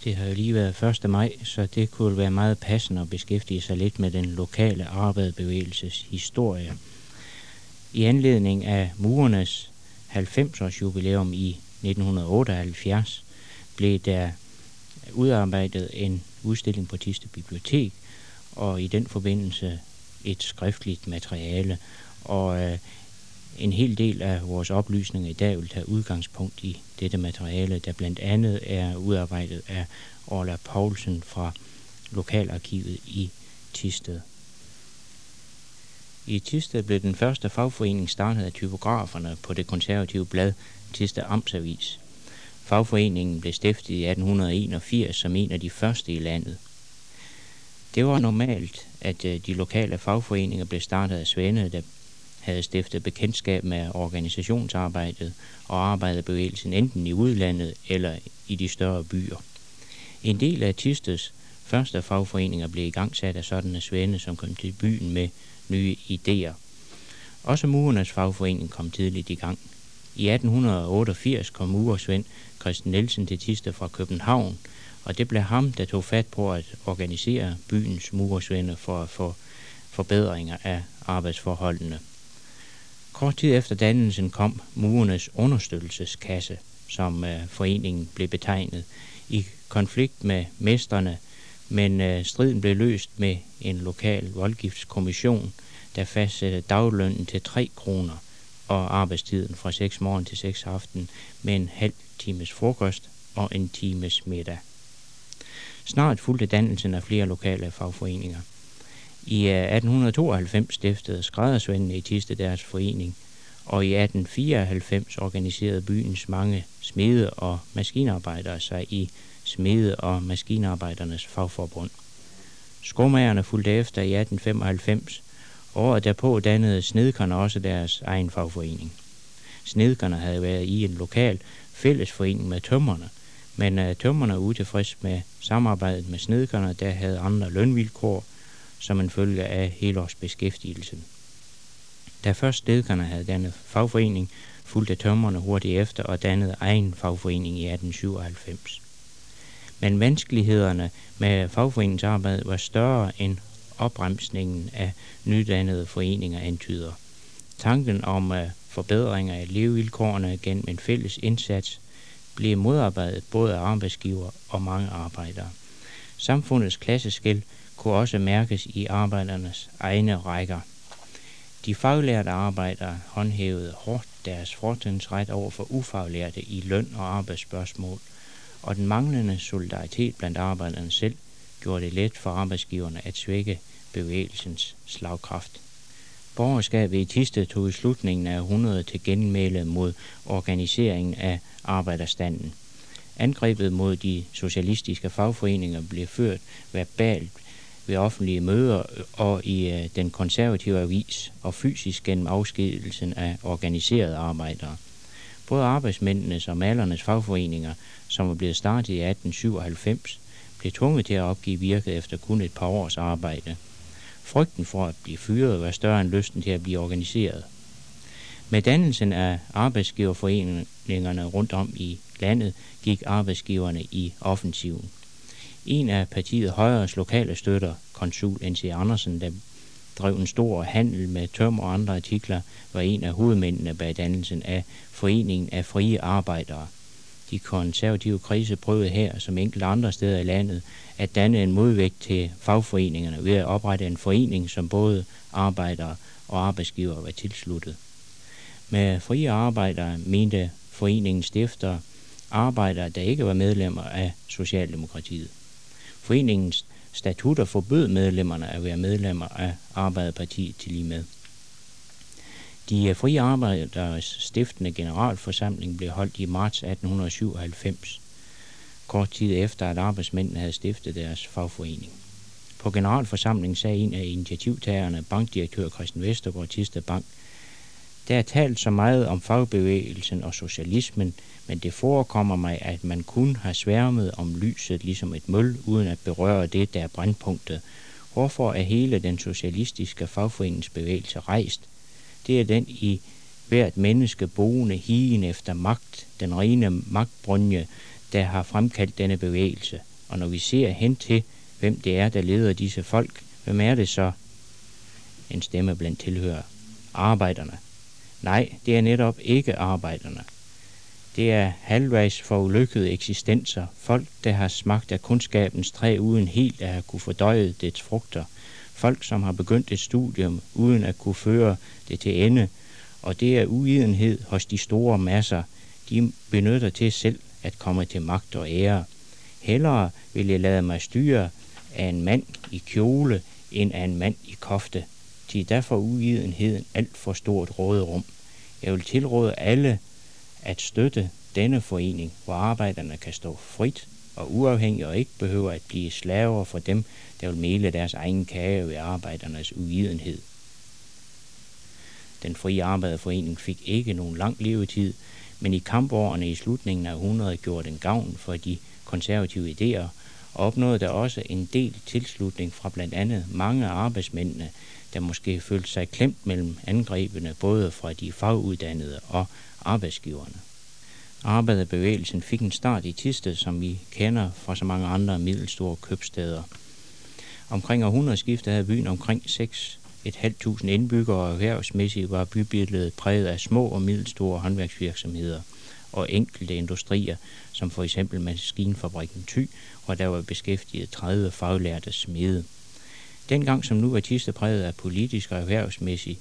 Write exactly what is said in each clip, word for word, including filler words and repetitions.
Det har jo lige været første maj, så det kunne være meget passende at beskæftige sig lidt med den lokale arbejderbevægelses historie. I anledning af murernes halvfems års jubilæum i nitten otteoghalvfjerds blev der udarbejdet en udstilling på Thisted Bibliotek, og i den forbindelse et skriftligt materiale, og øh, en hel del af vores oplysninger i dag vil tage udgangspunkt i dette materiale, der blandt andet er udarbejdet af Orla Poulsen fra Lokalarkivet i Thisted. I Thisted blev den første fagforening startet af typograferne på det konservative blad Thisted Amtsavis. Fagforeningen blev stiftet i atten enogfirs som en af de første i landet. Det var normalt, at de lokale fagforeninger blev startet af svende, der havde stiftet bekendtskab med organisationsarbejdet og arbejderbevægelsen enten i udlandet eller i de større byer. En del af Thisteds første fagforeninger blev igangsat af sådanne svende, som kom til byen med nye idéer. Også murernes fagforening kom tidligt i gang. I atten otteogfirs kom murersvend Christen Nielsen til Thisted fra København, og det blev ham, der tog fat på at organisere byens murersvende for at få forbedringer af arbejdsforholdene. Kort tid efter dannelsen kom murernes understøttelseskasse, som øh, foreningen blev betegnet, i konflikt med mestrene, men øh, striden blev løst med en lokal voldgiftskommission, der fastsatte daglønnen til tre kroner og arbejdstiden fra seks morgen til seks aften med en halv times frokost og en times middag. Snart fulgte dannelsen af flere lokale fagforeninger. I atten tooghalvfems stiftede skræddersvendene i Thisted deres forening, og i atten fireoghalvfems organiserede byens mange smede- og maskinarbejdere sig i smede- og maskinarbejdernes fagforbund. Skomagerne fulgte efter i atten femoghalvfems. Året derpå dannede snedkerne også deres egen fagforening. Snedkerne havde været i en lokal fællesforening med tømmerne, men uh, tømmerne var utilfreds med samarbejdet med snedkerne, der havde andre lønvilkår som en følge af helårsbeskæftigelsen. Da først snedkerne havde dannet fagforening, fulgte tømmerne hurtigt efter og dannede egen fagforening i atten syvoghalvfems. Men vanskelighederne med fagforeningsarbejdet var større end opbremsningen af nydannede foreninger antyder. Tanken om uh, forbedringer af levevilkårene gennem en fælles indsats blev modarbejdet både af arbejdsgiver og mange arbejdere. Samfundets klasseskel kunne også mærkes i arbejdernes egne rækker. De faglærte arbejdere håndhævede hårdt deres fortrinsret over for ufaglærte i løn- og arbejdsspørgsmål, og den manglende solidaritet blandt arbejderne selv gjorde det let for arbejdsgiverne at svække bevægelsens slagkraft. Borgerskabet i Thisted tog i slutningen af århundredet til genmæle mod organiseringen af arbejderstanden. Angrebet mod de socialistiske fagforeninger blev ført verbalt ved offentlige møder og i uh, den konservative avis og fysisk gennem afskedigelsen af organiserede arbejdere. Både arbejdsmændenes og malernes fagforeninger, som var blevet startet i atten syvoghalvfems, blev tvunget til at opgive virket efter kun et par års arbejde. Frygten for at blive fyret var større end lysten til at blive organiseret. Med dannelsen af arbejdsgiverforeningerne rundt om i landet gik arbejdsgiverne i offensiven. En af partiet Højres lokale støtter, konsul N C Andersen, der drev en stor handel med tømmer og andre artikler, var en af hovedmændene bag dannelsen af Foreningen af Frie Arbejdere. De konservative krise prøvede her, som enkelte andre steder i landet, at danne en modvægt til fagforeningerne ved at oprette en forening, som både arbejdere og arbejdsgivere var tilsluttet. Med Frie Arbejdere mente foreningens stifter arbejdere, der ikke var medlemmer af Socialdemokratiet. Foreningens statutter forbød medlemmerne at være medlemmer af Arbejderpartiet til lige med. De Frie Arbejderes stiftende generalforsamling blev holdt i marts atten syvoghalvfems, kort tid efter at arbejdsmændene havde stiftet deres fagforening. På generalforsamlingen sagde en af initiativtagerne, bankdirektør Christian Vestergaard, Thisted Bank: "Der er talt så meget om fagbevægelsen og socialismen, men det forekommer mig, at man kun har sværmet om lyset ligesom et møl, uden at berøre det, der er brandpunktet. Hvorfor er hele den socialistiske fagforeningsbevægelse rejst? Det er den i hvert menneske boende higen efter magt, den rene magtbrunje, der har fremkaldt denne bevægelse. Og når vi ser hen til, hvem det er, der leder disse folk, hvem er det så? En stemme blandt tilhører. Arbejderne. Nej, det er netop ikke arbejderne. Det er halvvejs forulykkede eksistenser, folk, der har smagt af kundskabens træ uden helt at have kunne fordøje dets frugter, folk, som har begyndt et studium uden at kunne føre det til ende, og det er uvidenhed hos de store masser, de benytter til selv at komme til magt og ære. Hellere vil jeg lade mig styre af en mand i kjole, end af en mand i kofte, til derfor uvidenheden alt for stort råderum. Jeg vil tilråde alle at støtte denne forening, hvor arbejderne kan stå frit og uafhængigt og ikke behøver at blive slaver for dem, der vil mele deres egen kage ved arbejdernes uvidenhed. Den frie arbejderforening fik ikke nogen lang levetid, men i kampårene i slutningen af århundredet gjorde den gavn for de konservative idéer, og opnåede der også en del tilslutning fra blandt andet mange af arbejdsmændene, der måske følte sig klemt mellem angrebene både fra de faguddannede og arbejdsgiverne. Arbejderbevægelsen fik en start i Thisted, som vi kender fra så mange andre middelstore købstæder. Omkring århundredeskiftet havde byen omkring seks tusind fem hundrede indbyggere, og erhvervsmæssigt var bybilledet præget af små og middelstore håndværksvirksomheder og enkelte industrier, som for eksempel maskinfabrikken Thy, hvor der var beskæftiget tredive faglærte smede. Dengang som nu var Thisted præget af politisk og erhvervsmæssigt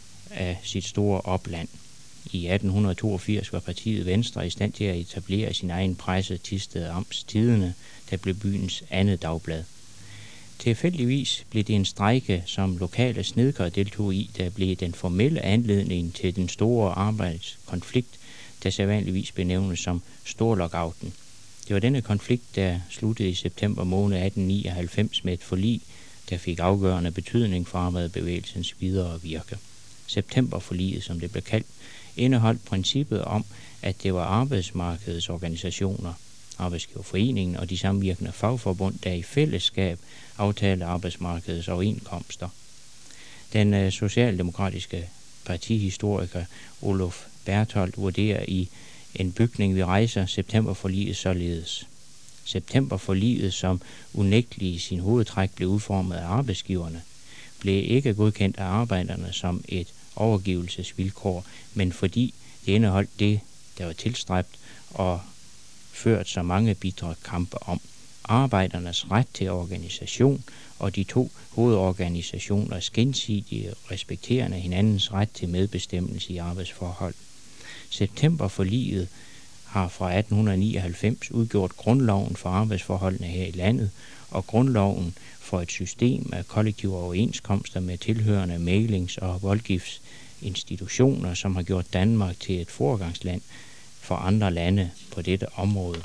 af sit store opland. I atten toogfirs var partiet Venstre i stand til at etablere sin egen presse, Thisted Amts Tidende, der blev byens andet dagblad. Tilfældigvis blev det en strejke, som lokale snedkere deltog i, der blev den formelle anledning til den store arbejdskonflikt, der sædvanligvis benævnes som Storlockouten. Det var denne konflikt, der sluttede i september måned atten nioghalvfems med et forlig, der fik afgørende betydning for arbejderbevægelsens videre virke. Septemberforliget, som det blev kaldt, indeholdt princippet om, at det var arbejdsmarkedets organisationer, Arbejdsgiverforeningen og de samvirkende fagforbund, der i fællesskab aftalte arbejdsmarkedets overenskomster. Den øh, socialdemokratiske partihistoriker Olof Bertholdt vurderer i En bygning vi rejser septemberforliget således. Septemberforliget, som unægteligt i sin hovedtræk blev udformet af arbejdsgiverne, blev ikke godkendt af arbejderne som et overgivelsesvilkår, men fordi det indeholdt det, der var tilstræbt og ført så mange bitre kampe om. Arbejdernes ret til organisation og de to hovedorganisationers gensidige respekterende hinandens ret til medbestemmelse i arbejdsforhold. Septemberforliget har fra atten nioghalvfems udgjort grundloven for arbejdsforholdene her i landet og grundloven for et system af kollektive overenskomster med tilhørende mæglings- og voldgiftsinstitutioner, som har gjort Danmark til et foregangsland for andre lande på dette område.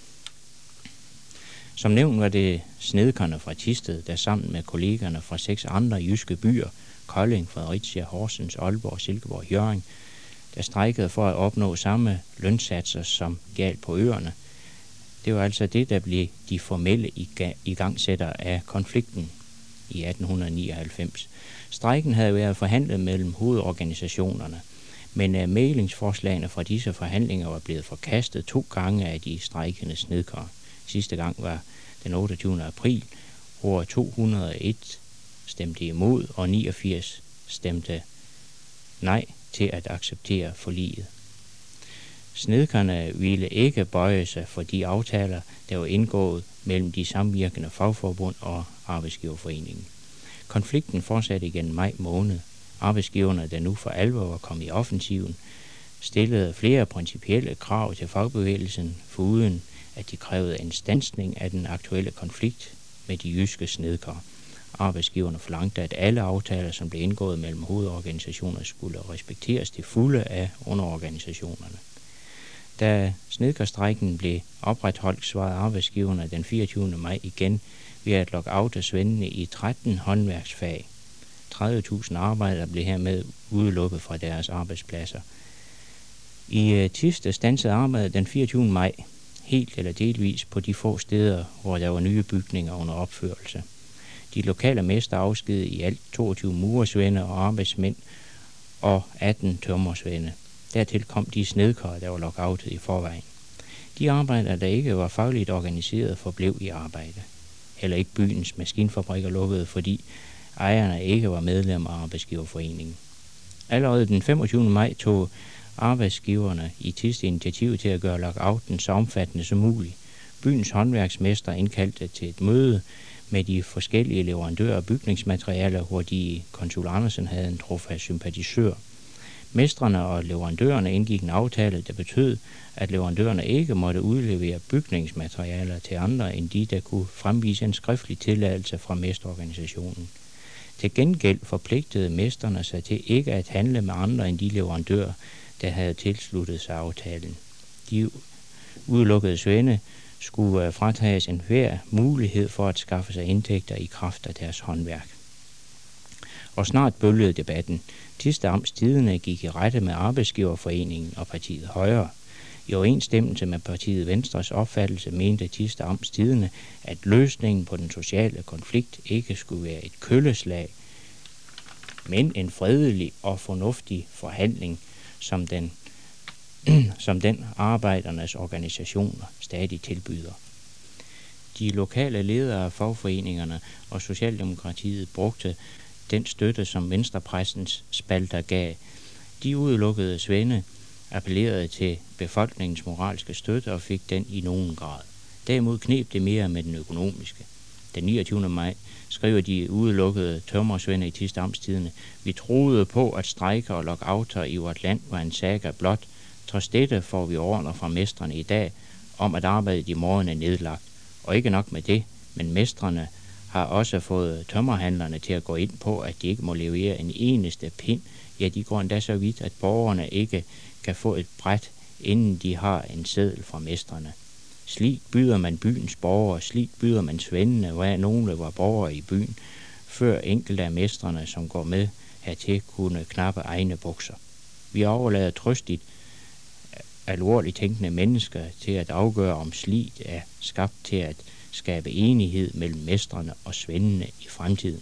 Som nævnt var det snedkerne fra Thisted, der sammen med kollegerne fra seks andre jyske byer, Kolding, Fredericia, Horsens, Aalborg, Silkeborg, Hjørring, der strejkede for at opnå samme lønsatser som galt på øerne. Det var altså det, der blev de formelle igangsætter af konflikten i atten nioghalvfems. Strejken havde været forhandlet mellem hovedorganisationerne, men mæglingsforslagene fra disse forhandlinger var blevet forkastet to gange af de strejkende snedkere. Sidste gang var den otteogtyvende april, hvor to hundrede og en stemte imod og niogfirs stemte nej til at acceptere forliget. Snedkerne ville ikke bøje sig for de aftaler, der var indgået mellem de samvirkende fagforbund og Arbejdsgiverforeningen. Konflikten fortsatte igen maj måned. Arbejdsgiverne, der nu for alvor var kommet i offensiven, stillede flere principielle krav til fagbevægelsen, foruden at de krævede en standsning af den aktuelle konflikt med de jyske snedkere. Arbejdsgiverne forlangte, at alle aftaler, som blev indgået mellem hovedorganisationer, skulle respekteres til fulde af underorganisationerne. Da snedkerstrejken blev opretholdt, svarede arbejdsgiverne den fireogtyvende maj igen ved at lockoute svendene i tretten håndværksfag. tredive tusind arbejdere blev hermed udelukket fra deres arbejdspladser. I Thisted standsede arbejdet den fireogtyvende maj, helt eller delvis på de få steder, hvor der var nye bygninger under opførelse. De lokale mester afskedede i alt toogtyve murersvende og arbejdsmænd og atten tømmersvende. Dertil kom de snedkere, der var lockoutet i forvejen. De arbejdere, der ikke var fagligt organiseret, forblev i arbejde. Heller ikke byens maskinfabrikker lukkede, fordi ejerne ikke var medlemmer af arbejdsgiverforeningen. Allerede den femogtyvende maj tog arbejdsgiverne i Thisted initiativ til at gøre lockouten så omfattende som muligt. Byens håndværksmester indkaldte til et møde med de forskellige leverandører af bygningsmaterialer, hvor de konsul Andersen havde en trofast sympatisør. Mestrene og leverandørerne indgik en aftale, der betød, at leverandørerne ikke måtte udlevere bygningsmaterialer til andre end de, der kunne fremvise en skriftlig tilladelse fra mesterorganisationen. Til gengæld forpligtede mestrene sig til ikke at handle med andre end de leverandører, der havde tilsluttet sig aftalen. De udelukkede svende skulle fratages enhver mulighed for at skaffe sig indtægter i kraft af deres håndværk. Og snart bølgede debatten. Thisted Amts Tidende gik i rette med Arbejdsgiverforeningen og partiet Højre. I overensstemmelse med partiet Venstres opfattelse mente Thisted Amts Tidende, at løsningen på den sociale konflikt ikke skulle være et kølleslag, men en fredelig og fornuftig forhandling, som den, som den arbejdernes organisationer stadig tilbyder. De lokale ledere af fagforeningerne og Socialdemokratiet brugte den støtte, som venstrepressens spalter gav. De udelukkede svende appellerede til befolkningens moralske støtte og fik den i nogen grad. Derimod kneb det mere med den økonomiske. Den niogtyvende maj skriver de udelukkede tømrersvende i Thisted Amts Tidende: Vi troede på, at strejker og lockouter i vort land var en saga blot. Trods dette får vi ordre fra mestrene i dag om, at arbejdet i morgen er nedlagt. Og ikke nok med det, men mestrene har også fået tømmerhandlerne til at gå ind på, at de ikke må levere en eneste pind. Ja, de går endda så vidt, at borgerne ikke kan få et bræt, inden de har en seddel fra mestrene. Slik byder man byens borgere, slik byder man svendene, hvor nogle var borgere i byen, før enkelte af mestrene, som går med hertil, kunne knappe egne bukser. Vi overlader trøstigt alvorligt tænkende mennesker til at afgøre, om sliget er skabt til at skabe enighed mellem mestrene og svendene i fremtiden.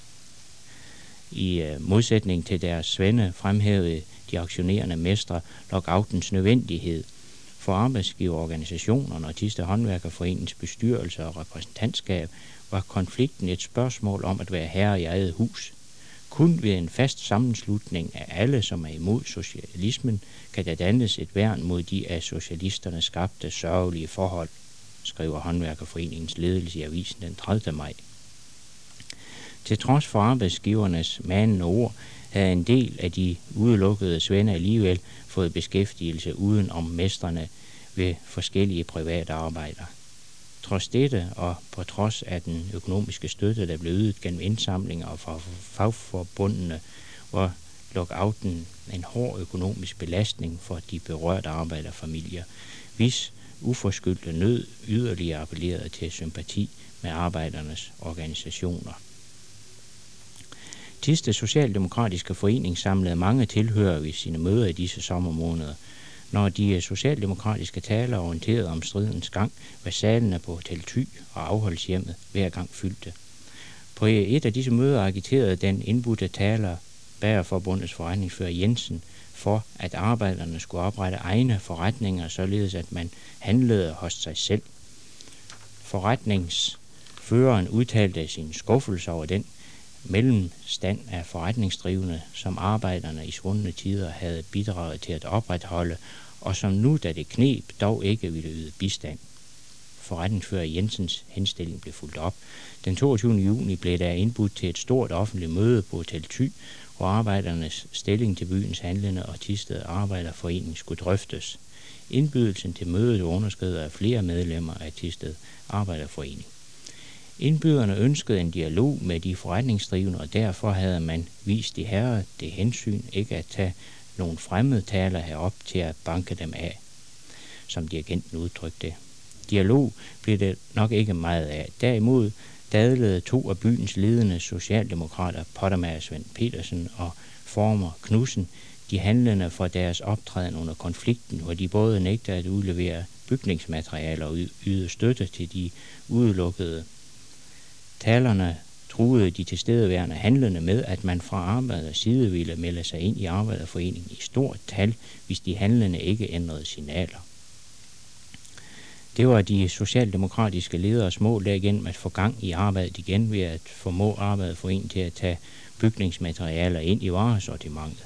I uh, modsætning til deres svende fremhævede de aktionerende mestre lockoutens nødvendighed. For arbejdsgiverorganisationerne og Thisted Håndværkerforeningens bestyrelse og repræsentantskab var konflikten et spørgsmål om at være herre i eget hus. Kun ved en fast sammenslutning af alle, som er imod socialismen, kan der dannes et værn mod de af socialisterne skabte sørgelige forhold, skriver Håndværkerforeningens ledelse i avisen den tredivte maj. Til trods for arbejdsgivernes manende ord, havde en del af de udelukkede svende alligevel fået beskæftigelse uden om mestrene ved forskellige private arbejder. Trods dette og på trods af den økonomiske støtte, der blev ydet gennem indsamlinger fra fagforbundene, var lockouten en hård økonomisk belastning for de berørte arbejderfamilier, hvis uforskyldte nød yderligere appellerede til sympati med arbejdernes organisationer. Thisted Socialdemokratiske Forening samlede mange tilhørere ved sine møder i disse sommermåneder. Når de socialdemokratiske talere orienterede om stridens gang, var salene på Hotel Thy og afholdshjemmet hver gang fyldte. På et af disse møder agiterede den indbudte taler Bagerforbundets forretningsfører Jensen for, at arbejderne skulle oprette egne forretninger, således at man handlede hos sig selv. Forretningsføreren udtalte sin skuffelse over den mellemstand af forretningsdrivende, som arbejderne i svundne tider havde bidraget til at opretholde, og som nu, da det kneb, dog ikke ville yde bistand. Forretningsfører Jensens henstilling blev fulgt op. Den toogtyvende juni blev der indbudt til et stort offentligt møde på Hotel Thy, hvor arbejdernes stilling til byens handlende og Thisted Arbejderforening skulle drøftes. Indbydelsen til mødet underskrevet af flere medlemmer af Thisted Arbejderforening. Indbyderne ønskede en dialog med de forretningsdrivende, og derfor havde man vist de herrer det hensyn ikke at tage nogle fremmede taler herop til at banke dem af, som dirigenten udtrykte det. Dialog blev det nok ikke meget af. Derimod dadlede to af byens ledende socialdemokrater, Pottermager Svend Petersen og Former Knudsen, de handlende for deres optræden under konflikten, hvor de både nægter at udlevere bygningsmaterialer og yde støtte til de udelukkede. Talerne truede de tilstedeværende handlende med, at man fra arbejders side ville melde sig ind i Arbejderforeningen i stort tal, hvis de handlende ikke ændrede signaler. Det var de socialdemokratiske lederes mål derigennem at få gang i arbejdet igen ved at formå Arbejderforeningen til at tage bygningsmaterialer ind i varesortimentet.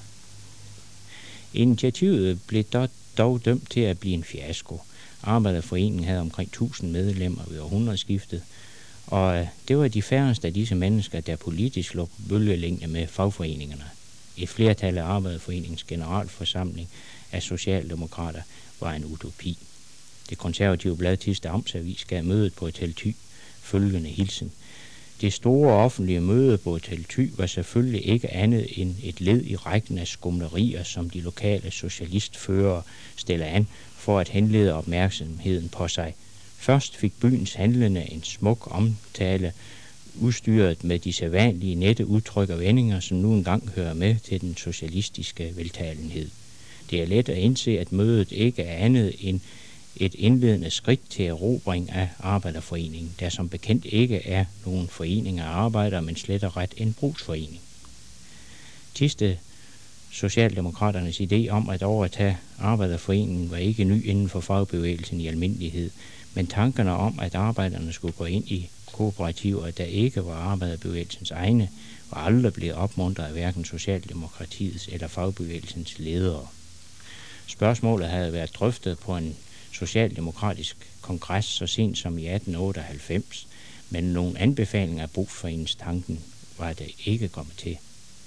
Initiativet blev dog, dog dømt til at blive en fiasko. Arbejderforeningen havde omkring tusind medlemmer ved århundredeskiftet, og det var de færreste af disse mennesker, der politisk lå på bølgelængde med fagforeningerne. Et flertal af Arbejderforeningens generalforsamling af socialdemokrater var en utopi. Det konservative blad Thisted Amtsavis gav mødet på Hotel Thy følgende hilsen. Det store offentlige møde på Hotel Thy var selvfølgelig ikke andet end et led i rækken af skumlerier, som de lokale socialistførere stiller an for at henlede opmærksomheden på sig. Først fik byens handlende en smuk omtale, udstyret med de sædvanlige nette udtryk og vendinger, som nu engang hører med til den socialistiske veltalenhed. Det er let at indse, at mødet ikke er andet end et indledende skridt til erobring af Arbejderforeningen, der som bekendt ikke er nogen forening af arbejdere, men slet og ret en brugsforening. Thisted Socialdemokraternes idé om at overtage Arbejderforeningen var ikke ny inden for fagbevægelsen i almindelighed, men tankerne om, at arbejderne skulle gå ind i kooperativer, der ikke var arbejderbevægelsens egne, var aldrig blevet opmuntret af hverken Socialdemokratiets eller fagbevægelsens ledere. Spørgsmålet havde været drøftet på en socialdemokratisk kongres så sent som i atten otteoghalvfems, men nogle anbefalinger af brugsforeningstanken var det ikke kommet til.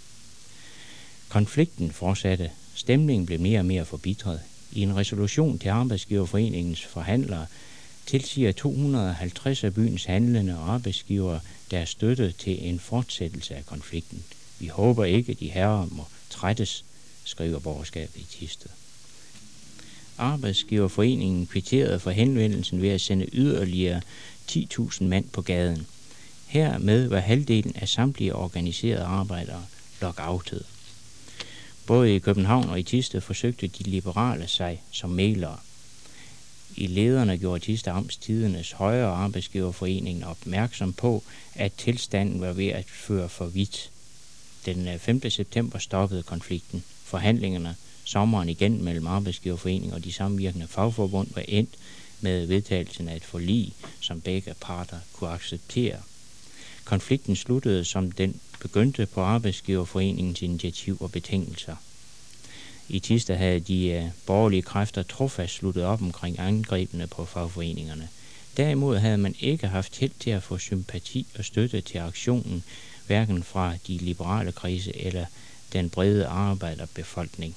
Konflikten fortsatte. Stemningen blev mere og mere forbitret. I en resolution til Arbejdsgiverforeningens forhandlere tilsiger to hundrede og halvtreds af byens handlende og arbejdsgivere deres støtte til en fortsættelse af konflikten. Vi håber ikke, at de herrer må trættes, skriver borgerskabet i Thisted. Arbejdsgiverforeningen kvitterede for henvendelsen ved at sende yderligere ti tusind mand på gaden. Hermed var halvdelen af samtlige organiserede arbejdere lockoutet. Både i København og i Thisted forsøgte de liberale sig som mælere. I lederne gjorde Thisted Amts Tidendes Højre Arbejdsgiverforeningen opmærksom på, at tilstanden var ved at føre for vidt. Den femte september stoppede konflikten. Forhandlingerne sommeren igen mellem Arbejdsgiverforeningen og de samvirkende fagforbund var endt med vedtagelsen af et forlig, som begge parter kunne acceptere. Konflikten sluttede, som den begyndte, på Arbejdsgiverforeningens initiativ og betingelser. I Thisted havde de uh, borgerlige kræfter trofast sluttet op omkring angrebene på fagforeningerne. Derimod havde man ikke haft held til at få sympati og støtte til aktionen, hverken fra de liberale kredse eller den brede arbejderbefolkning.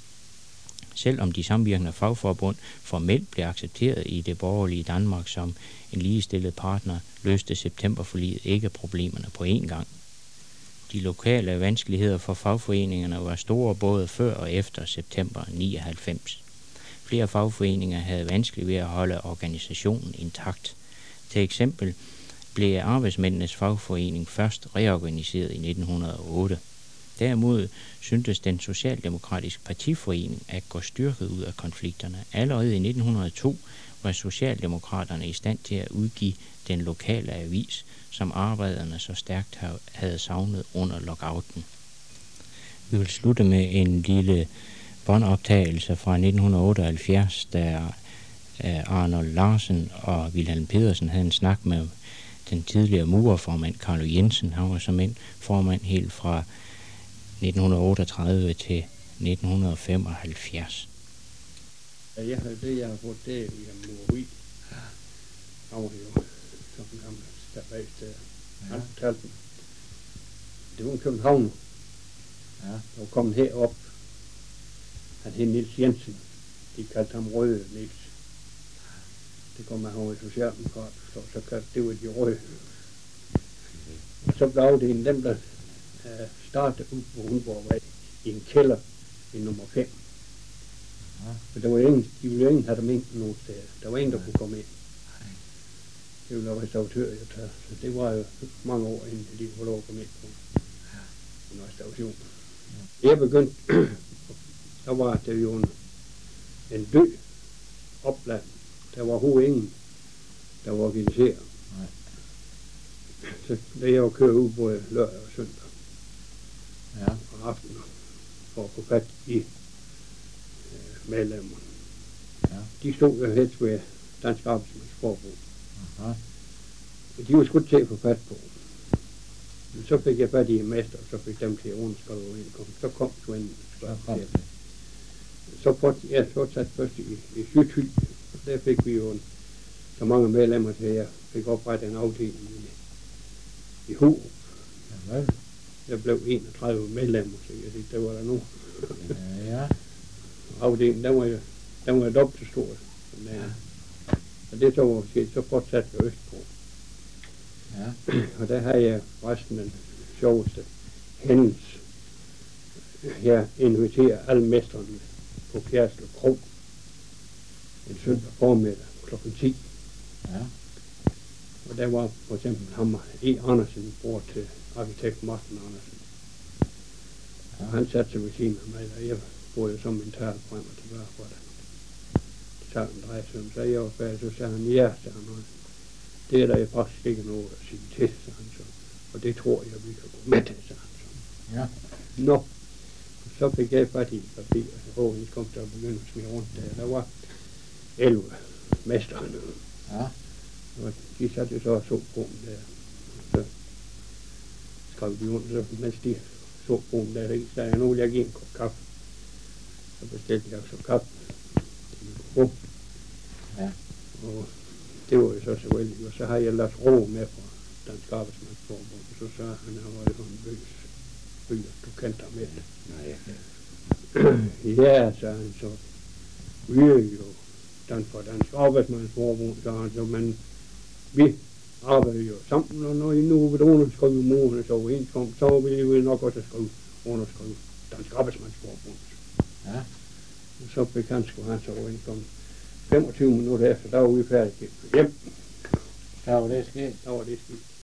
Selvom de samvirkende fagforbund formelt blev accepteret i det borgerlige Danmark som en ligestillet partner, løste septemberforliget ikke problemerne på én gang. De lokale vanskeligheder for fagforeningerne var store både før og efter september nioghalvfems. Flere fagforeninger havde vanskeligt ved at holde organisationen intakt. Til eksempel blev Arbejdsmændenes Fagforening først reorganiseret i nitten hundrede og otte. Derimod syntes den socialdemokratiske partiforening at gå styrket ud af konflikterne. Allerede i nitten hundrede og to var socialdemokraterne i stand til at udgive den lokale avis, som arbejderne så stærkt havde savnet under lockouten. Vi vil slutte med en lille båndoptagelse fra nitten otteoghalvfjerds, der Arnold Larsen og Wilhelm Pedersen havde en snak med den tidligere murerformand Carlo Jensen. Han var som en formand helt fra nitten otteogtredive til nitten femoghalvfjerds. Ja, jeg havde det, jeg har fået det i en mureri. Han var jo som en gammel stabagsteder. Han fortalte mig, det var en københavner, ja. Der var kommet herop. Han hed Niels Jensen. De kaldte ham Røde Niels. Det kom han over i Socialdemokrat, så kaldte det var de røde. Og så blev afdelingen dem, der uh, startede ud på Rundborgvej i en kælder i nummer fem. Ja. For der var ingen, de ville ingen have dem ind nogen steder. Der var ingen, der kunne komme ind. Det ville være restauratør, jeg tager. Så det var jo mange år, inden de kunne få lov at komme ind på en restauration. Ja. Jeg begyndte, der var det jo en, en by opland. Der var overhovedet ingen, der var organiseret. Nej. Så da jeg var kørt ud både lørdag og søndag, ja. Og aftener, for at få fat i øh, medlemmer. Ja. De stod jo helst ved Dansk Arbejdsmandsforbund. Aha. De var sgu til at få fat på. Men så fik jeg fat i en mester, og så fik dem til at underskrive overenskomst. Så kom Svend. Så kom det. Så fortsatte jeg fortsat først i, i Sydthy. Der fik vi jo en, så mange medlemmer til, at jeg fik oprettet en afdeling i, i Hurup. Ja, vel. Der blev enogtredive medlemmer, så jeg tænkte, der var der nu. Ja, ja. Afdelingen, den var jo, den var jo dobbelt så stor. Som den. Og det så var sket, så fortsatte jeg østpå. Ja. Og der havde jeg resten den sjoveste hændelse. Jeg inviterer alle mestrene på Kjærslev Kro en søndag formiddag klokken ti. Ja. Og der var for eksempel ham E. Andersen, bror til arkitekt Martin Andersen. Ja. Han satte sig ved siden af mig, og jeg boede jo som mental frem og tilbage for det. Det tager en drejesøm, så jeg var færdig, så sagde han, ja, sagde han, og det er der jo faktisk ikke noget at sige til, sagde han så. Og det tror jeg, vi kan gå med til, sagde han så. Ja. Nå, så fik jeg fat i papir, og overenskomst, der begyndte at smide rundt der. Der var elleve mestre. Ja. Og de satte så og så på dem der. Så skrev de rundt, så mens de så på dem der, så sagde jeg, nu vil jeg give en kop kaffe. Så bestilte jeg så kaffe. Og, Ja. og det var jo så så vældig. Og så har jeg ladt ro med fra Dansk Arbejdsmandsforbund. Så sagde han, at han var jo sådan bøs. Bøs, du kendte ham med. Nej, Ja, sagde han så. Vi er jo dansk for Dansk Arbejdsmandsforbund, sagde han så, men vi arbejder jo sammen, og når I nu vil underskrive morgens overenskomst, så vil vi nok også skrive underskrive Dansk Arbejdsmandsforbund. Ja. Og så fik han sgu hans overenskomst. femogtyve minutter efter, der var vi færdige hjem. Der var det sket. Der var det skidt.